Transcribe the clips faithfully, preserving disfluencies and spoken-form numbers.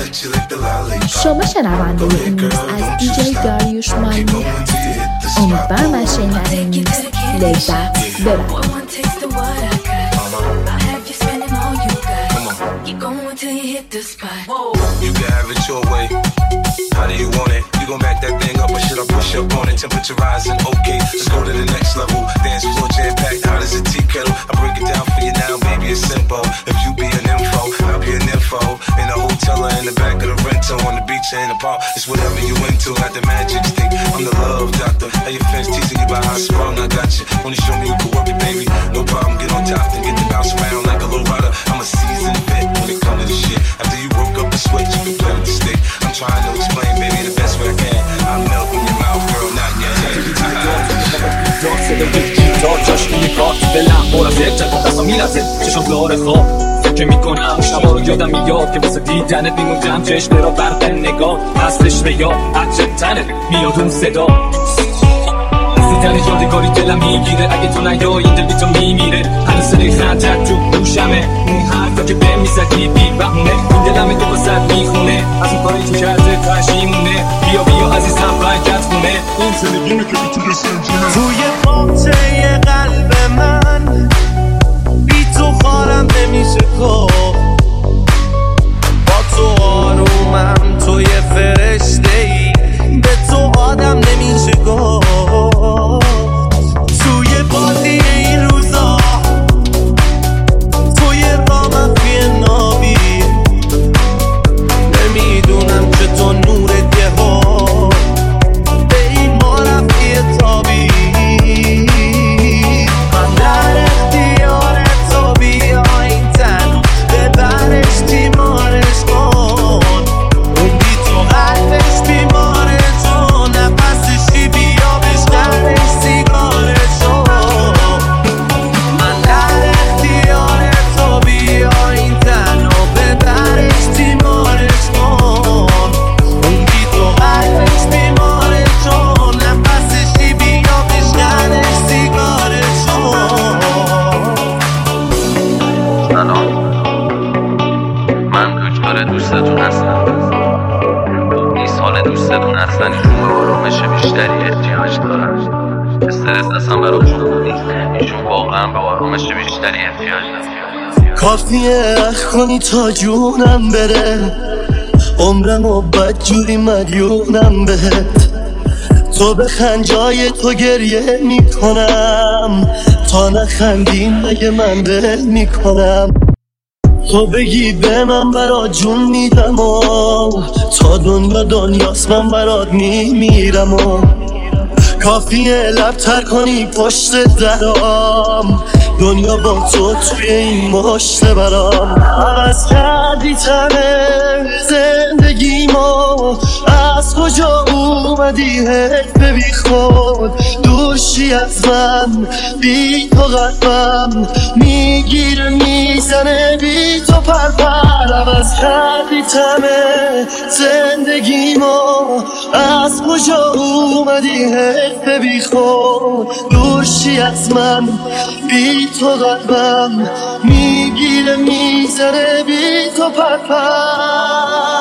شما شنونده این روز از دیجی داریوش مانی هستید. امیدوارم از شنیدن این روز لذت ببرید. You can have it your way. How do you want it? You gon' back that thing up or should I push up on it? Temperature rising, okay. Let's go to the next level. Dance floor jam packed, hot as a tea kettle. I break it down for you now, baby, it's simple. If you be an info, I'll be an info. In a hotel or in the back of the rental, on the beach or in the park. It's whatever you into, got the magic stick. I'm the love doctor. How your fans teasing you about how I sprung, I got you. Wanna show me you can work it, baby? No problem, get on top and get the bounce around like a little rider. I'm a seasoned vet when it comes to this shit. After you broke up the sweat, you can play with the stick. I'm trying to explain, baby, the best way I can. I'm melting your mouth, girl, not yet. جاش روی کار دلم پر از اجت دستم میلرزه چشم داره خواب فکر میکنم شبا رو یادم میاد که واسه دیدنت میموندم چشم را برق نگاه هستش به یاد عجب تنت میاد اون صدا دیدن یادگاری دلم میگیره اگه تو نیایی دل بی تو میمیره هنوز صدای خندت تو گوشمه اون حرفا که به میزدی بی بهونه این دلم تو واسه میخونه از اون کاری که کرده پشیمونه بیا بیا عزیزم برگرد خونه این زندگیمه که توی سنجونه توی باغچه قلب من بی تو خارم نمیشه کار با تو آرومم توی فرشته ای به تو آدم نمیشه گفت توی بادی این روزا توی رامم توی نابی نمیدونم که تو نورت یه ها به این ما رفتی تابی من در اختیار تو بیا این تن ببرش تیمارش کن اون بی تو قلبش بیماره تو نفسشی بیا بشنرش سیگارش من در اختیار تو بیا این تن و ببرش تیمارش کن اون بی تو قلبش بیماره تو نفسشی بیا بشنرش سیگارش سلام من دکتر دوستتون هستم این سال دوستتون هستن ایشون به آرامش بیشتری احتیاج دارن استرس اصلا براشون نیست ایشون واقعا به آرامش بیشتری احتیاج دارن کافیه اخ کنی تا جونم بره عمرم و بدجوری مدیونم بهت تو بخند جای تو گریه میکنم تا نخندی مگه من دل میکنم تو بگی به من برات جون میدم و تا دنیا دنیاست من برات میمیرم و کافیه لب تر کنی پشت درام دنیا با تو توی این مشت برام عوض کردی تنه زندگیمو از کجا اومدی حیف بی خود دوشی از من بی تو قلبم میگیره میزنه بی تو پرپر عوض کردی تنه زندگیمو از کجا اومدی حیف بی خود دوشی از من بی تو قلبم میگیره میزنه بی تو پرپر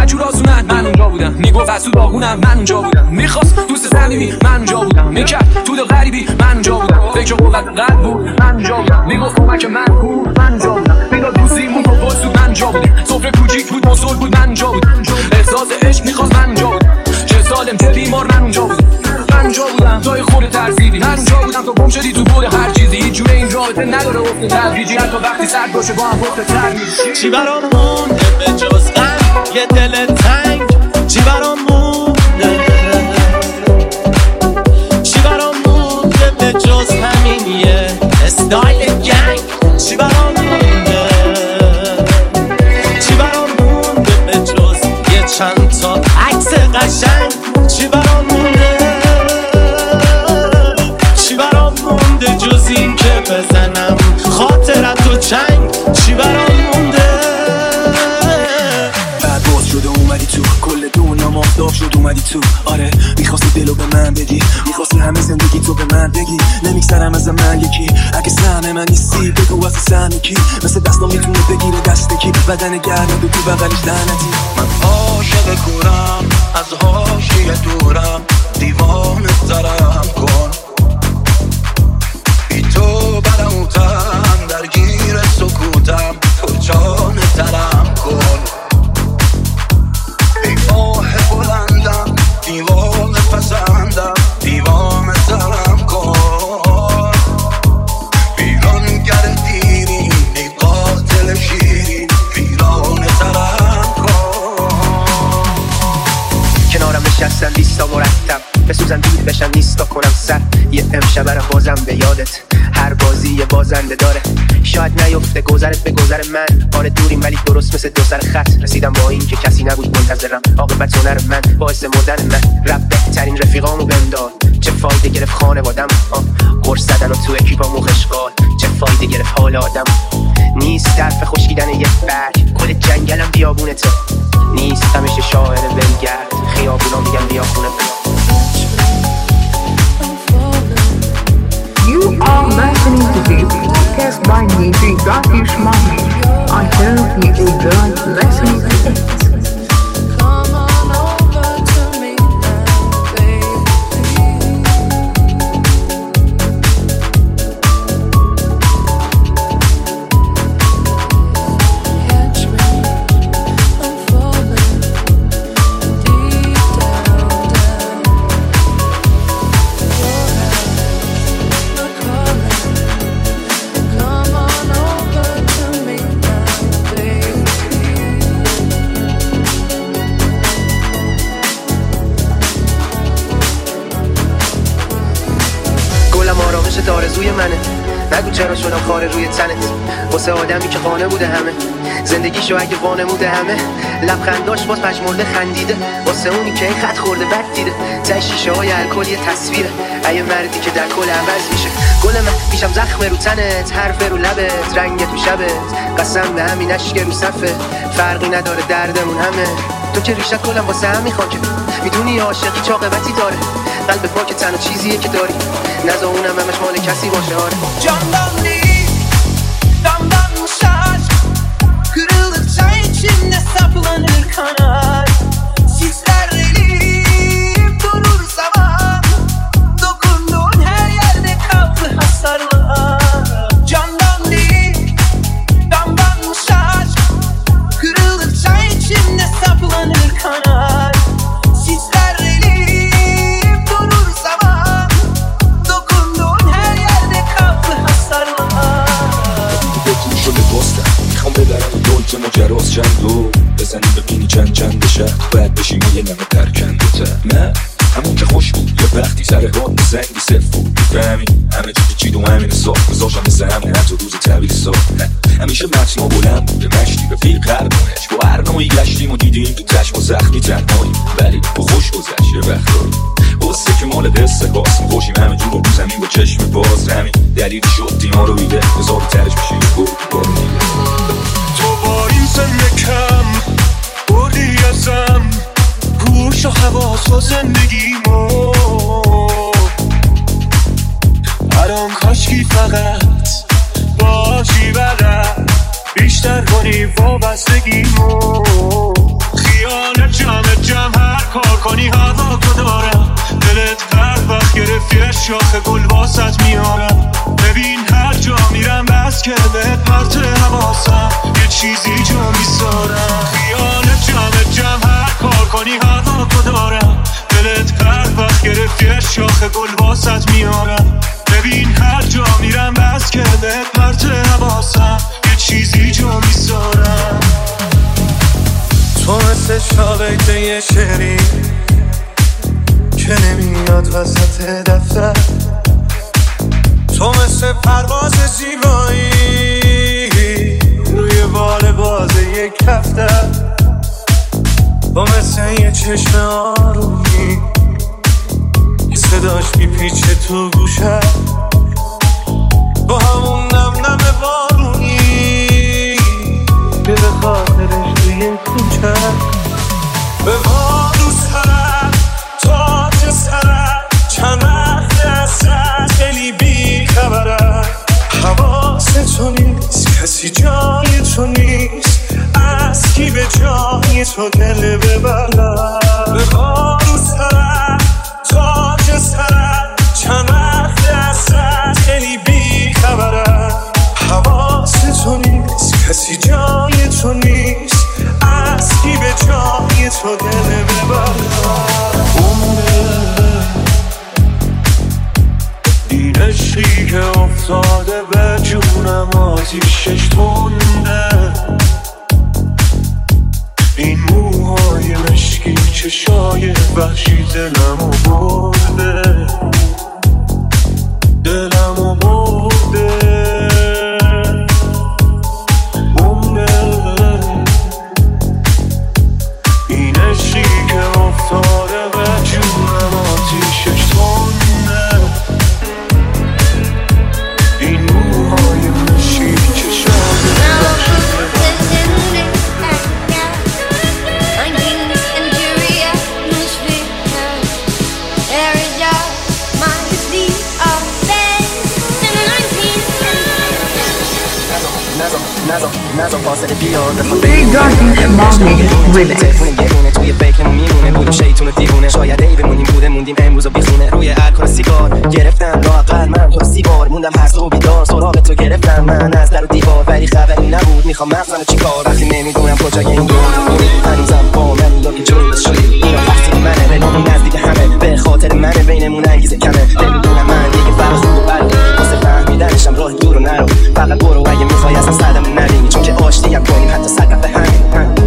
جور آسونن من اونجا بودم، میگفت از تو باغونم من اونجا بودم، میخواست دوست صمیمی من اونجا بودم، میکرد تو دل غریبی من اونجا بودم، فکر قوت قلب بود من اونجا بودم، میگفت کمک من بود من اونجا بودم، میداد دوستی بود و بازود من اونجا بودم، سفره کوچیک بود مسول بود من اونجا بودم، احساس عشق میخواست من اونجا بودم، چه سالم چه بیمار من اونجا بودم، من اونجا بودم توی خود ترسیدی، من اونجا بودم تو گم شدی تو بود هر چیزی، هیچ جوره این رابطه نداره افت تدریجی، حتی وقتی سرد باشه با هم وقت تر میشی. چی برام مونده به جز غم یه دل تنگ، چی برام مونده، چی برام مونده به جز همین یه استایل گنگ، چی برام مونده، چی برام مونده به جز یه چند تا عکس قشنگ، چی برام مونده، چی برام مونده جز این که بزنم خاطرت و چنگ، چی برام مونده. بعد باز شده اومدی تو کل دنیا مافتاب شد اومدی تو، آره میخواستی دلو به من بدی، میخواستی همه زندگی تو به من بگی، نمیگذرم از من یکی، اگه سهم من نیستی بگو واسه سهم کی، مثل دستم میتونه بگیره دست کی، بدن گرمه به تو بغلش لعنتی. من عاشق کورم از حاشیه دورم، دیوانه ترم کن بی تو برموتم درگیر سکوتم، تو جان ترم کن ای ماه بلندم دیوانه پسندم، دیوانه ترم کن ویرانگر دیرین ای قاتل شیرین، ویرانه ترم کن. کنارم نشستن لیستا مرتب بسوزن دور بشن نیستا کنم سر، یه امشب رو بازم به یادت، هر بازی یه بازنده داره، شاید نیفته گذرت به گذر من، آره دوریم ولی درست مثل دو سر خط، رسیدم با این که کسی نبود منتظرم، عاقبت هنر من باعث مردن من، رب بهترین رفیقامو بهم داد، چه فایده گرفت خانوادم، قرص زدن و تو اکیپامو خشقال، چه فایده گرفت حال آدم، نیست طرف خشکیدن یه برگ، کل جنگلم بیابونه تو، نیست همیشه شاعر ولگرد، خیابونا میگن بیا خونه. You are listening to the podcast by D J Dariush Mami. I hope you enjoyed listening to it. آرزوی منه، نگو چرا شدم خاره روی تنت، واسه آدمی که خانه بوده همه زندگیشو اگه وانموده همه، لبخنداش باز پشمرده خندیده، واسه اونی که این خط خورده بد دیده، ته شیشه های الکل یه تصویره، ای مردی که در کل عوض میشه، گل من پیشم زخم رو تنت، حرف رو لبت، رنگ تو شبت، قسم به همین اشک رو صفه، فرقی نداره دردمون همه، تو که ریشت کلم واسه همین خاکه، میدونی عاشقی چه عاقبتی داره، قلب پاک تنها چیزیه که داری، نزا اونم همش مال کسی باشه. آره camdan değil damdan şaş, kırıldıkça içimde saplanır kanat, sisler elip durur zaman, dokunduğun her yerde kaldı hasarlar. Camdan değil damdan şaş, kırıldıkça içimde saplanır kanat, sisler elip durur zaman, dokunduğun her yerde kaldı hasarlar. شده باستم میخوام ببرم و دلت مجراز چند دو بزنی ببینی چند چند شهر باید بشیم یه نمه ترکنده تر نه همون که خوش بود یه وقتی سر راد زنگی صرف بود میفهمی همه چی چید و همین صاف گذاشم مثل همه حتی روز طویل صاف همیشه متن ما بلند بوده مشتی رفیق قربانش با هر نوعی گشتیم و دیدیم تو چشم و زخمی تنهایی ولی با خوش گذشت یه وقتایی بسته که مال قصه خواستم خوشیم همه جور رو زمین با چشم باز همین دلیلی شد دیما رو ایده بزار ترش میشه یه گفت بارو میده تو با این سن کم بردی ازم هوش و حواس و زندگیمو الان کاشکی فقط باشی بقت بیشتر کنی وابستگیمو خیال شاخ گل واسط میارم. ببین هر جا میرم بس که بهت پرت حواسم، یه چیزی جا میذارم. خیالت جمع جمع هر کار کنی هوا دارم. دلت هر وقت گرفتی شاخ گل واسط میارم. ببین هر جا میرم بس که بهت پرت حواسم، یه چیزی جا میذارم. تو مثل شاقیت یه شعری که نمیاد وسط دفتر. تو مثل پرواز زیبایی روی بال باز یک دفتر. تو مثل یه چشم آرومی که صداش میپیچه تو گوشه، با همون نم نم بارونی که به خاطرش توی کوچه. به بارو سرم تاج سرم چند وقت دستت خیلی بی خبرم. حواس تو نیست کسی جای تو نیست، از کی به جای تو دل ببرم. به بارو سرم تاج سرم چند وقت دستت خیلی بی خبرم. حواس تو نیست کسی جای تو نیست، از کی به جای تو دل ببرم. این عشقی که افتاده به جونم آتیشش تنده، این موهای مشکی چشای وحشی دلمو برده، دلمو برده. این عشقی که افتاده به جونم آتیشش تنده، این موهای مشکی چشای نظر فاصله بیان Big Darky Mommy Remix. توی فکرمون میمونه بودیم شیطون و دیوونه. شاید ای بمونیم بوده موندیم امروز و بیخونه. روی الکل سیگار گرفتم لااقل من تو سیگار موندم هر صبح بیدار سراغ تو گرفتم من از در و دیوار، ولی خبری نبود میخوام مغزم چی کار وقتی نمیدونم کجای این دور. هنوزم با من لوکی جون شدی اینا وقتی منه رنومی نزدیک همه به خاطر منه بینمون انگیزه کمه. نمیدونم من دیگه فرق خوب و بده واسه فهمیدنشم راه دور و نرو. فقط برو اگه میخوای اصلا صدمون نبینی چون که آشتیم کنیم حتی سقف به همین.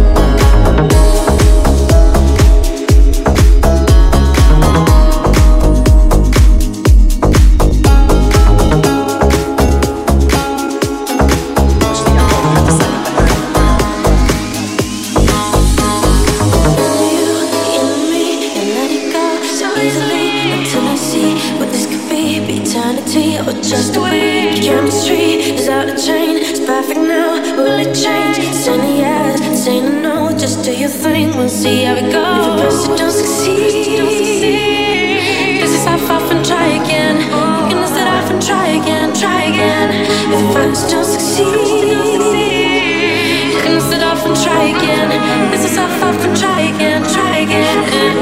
Just the way chemistry is out of chain. It's perfect now, will it change? Saying a yes, saying a no. Just do your thing, we'll see how it goes. If at first you don't succeed, this is half off and try again. You can set off and try again, try again. If at first you don't succeed, you can set off and try again. This is half off and try again, try again.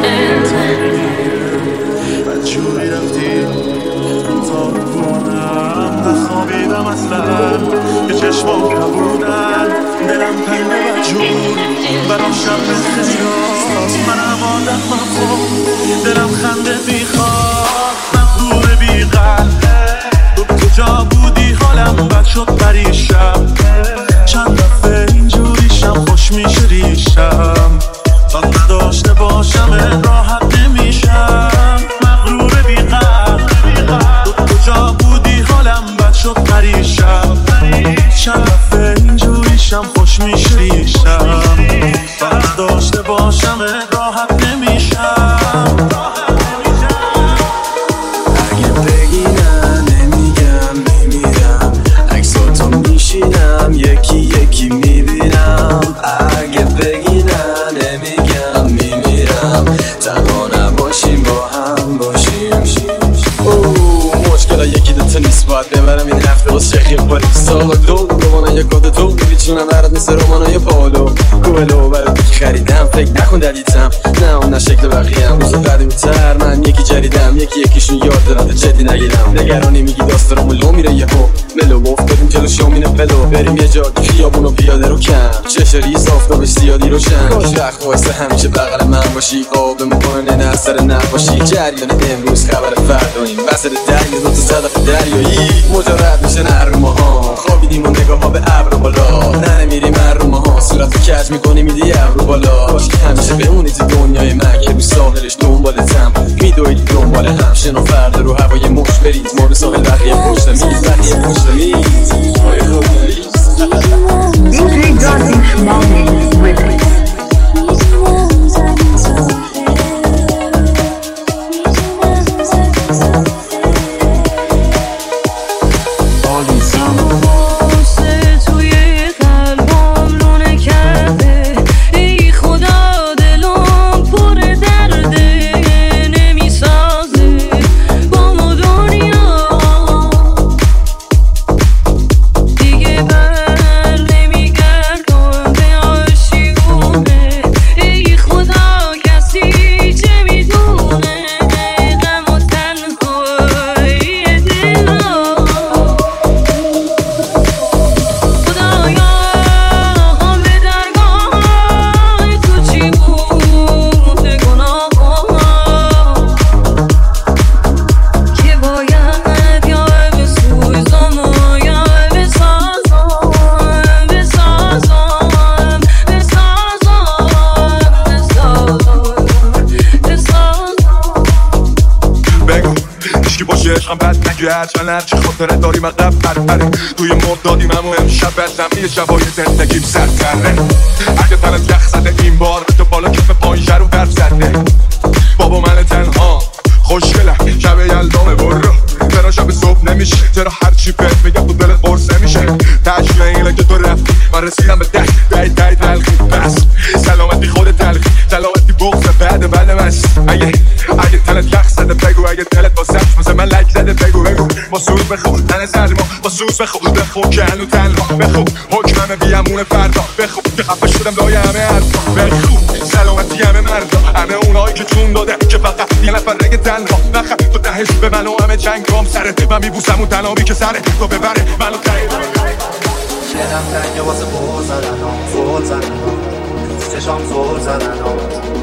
بچوری رفتی تا بکنم نخوابیدم اصلا که چشمام کبودن دلم تنگ بجور برام شب خیال منم آدم مخواب دلم خنده میخواد مغرور بیقل تو کجا بودی حالم بد شد پریشب چند دفعه اینجوریشم خوش میشه ریشم تا نداشته باشم راحت نمیشم مغرور بیقل تو کجا بودی حالم بد شد پریشب چند دفعه اینجوریشم خوش میشه ریشم تا نداشته باشم راحت نمیشم اگه بگی نه نمیگم میمیرم عکساتو میشینم یکی یکی میبینم اگه بگی نه نمیگم میمیرم تنها نباشیم با هم باشیم اوه مشکل یکی دوتا نیست باید ببرم این هفته واسه شخیق پالی ساق دو رومانه یک کده تو میچونم برات مثل رومانه پالو کوهلو برات خریدم میرم فکر نکن دلیتم، نه اون نه شکل بقیه‌ام. روز قدیمی تر من یکی جدیدم، یکی یکیشون یاد دارم جدی نگیرم. نگرانی میگی داستانمون لو میره یهو ملو افتادیم جلو شامینه پلو، بریم یه جا خیابونو پیاده رو کم، چشه ریز آفتابش زیادی روشن. کاش وقت واسه همیشه بغل من باشی، قابل میکنه نه اثر نباشی. جریان امروز خبر فرداییم، وسط دریا دو تا صدف دریایی مجرد میشه نرماها. خوابیدیم و نگاه ها به ابر بالا، نه نمیریم مروماها. صورتو کج میکنی میدی ابرو بالا. کاش که همیشه بمونی تو دنیای من که رو ساحلش دنبالتم، میدویدی دنبال هم. شنو فردا رو هوای مش برید، ما رو ساحل بقیه پشت میز، بقیه پشت میز. دی جی داریوش مامی with هرچند هرچی خاطره داریم عقب برپره، توی مردادیم اما امشب بزمی شبای زندگیم سرتره. اگه تنت یخ زده این بار تو بالا کف پایین رو برف زده. بابا من تنها خوشگلم شب یلدامه برو، چرا شب صبح نمیشه؟ چرا هرچی بهت میگم تو دلت قرص نمیشه؟ تشویه اینه که تو رفتی من رسیدم به ده ده ده تلخی. بس سلامتی خود تلخی، سلامتی بغض بعد بعد مست. اگه اگه تنت یخ زده بگو، اگه دلت با سخت مثل من لک زده بگو بگو. با سوز بخو تن سلما، با سوز بخو بخو که هنو تنها بخو. حکممه بیامون فردا بخو که خفه شدم لای همه حرفا بخو. سلامتی همه مردا، همه اونایی که چون داده که فقط یه نفر رگه تنها. نخم تو تهش به من و همه جنگام سره، من میبوسم اون تنابی که سره تو ببره منو تایی. دلم تنگه واسه بول زدن ها، زول زدن ها، چشام زول زدن ها،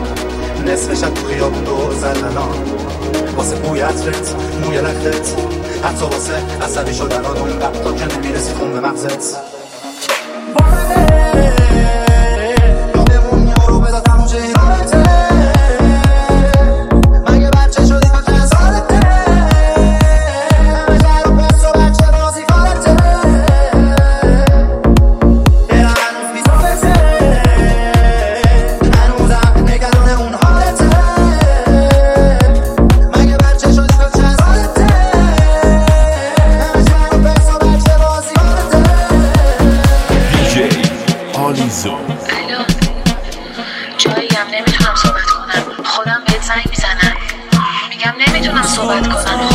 نصف شب تو خیابون دور زدن ها. واسه بوی عطرت، موی رختت، حتی واسه عصبی شدن ها اونقدر تا که نمیرسی خون به مغزت. یادمون یارو بدا تموم شه ایرانته، مگه بچه شدی تو چند سالته؟ همه جر و پس و بچه بازی کارته، ایران هنوز بیزارته، هنوزم نگران اون حالته. مگه بچه شدی تو چند سالته؟ همه جر و پس و بچه بازی کارته. دی جی آلیزو. الو، جاییم نمیتونم صحبت کنم، خودم بهت زنگ میزنم میگم نمیتونم صحبت کنم.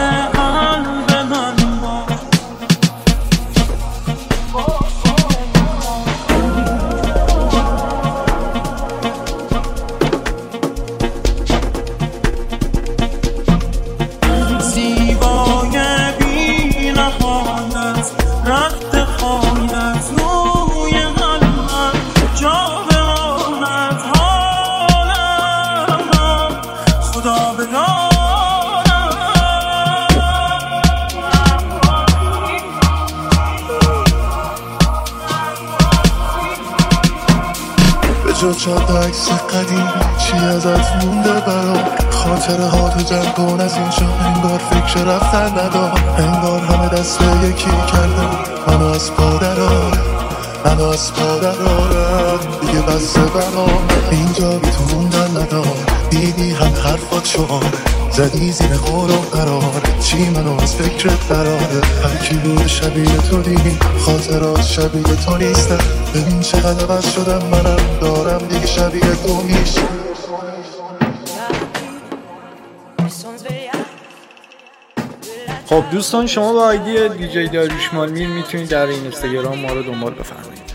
جا چند عکس قدیم چی ازت مونده برام؟ خاطره ها تو جمع کن از اینجا، انگار فکر رفتن ندار، انگار همه دست یکی کردن منو از پا درارم، منو از پا درارم دیگه بسته برام. اینجا بی تو موندن ندار، دیدی هم حرفات شعار زدی زیر خور و قرار، چی منو از فکرت براره؟ هر کی بود شبیه تو دیدی، خاطرات شبیه تو نیستن. ببین چقدر عوض شدم، منم دارم دیگه شبیه تو میشه. خب دوستان، شما با آیدی دی جی داریوش مالمیر میتونید در این اینستاگرام ما رو دنبال بفرمایید.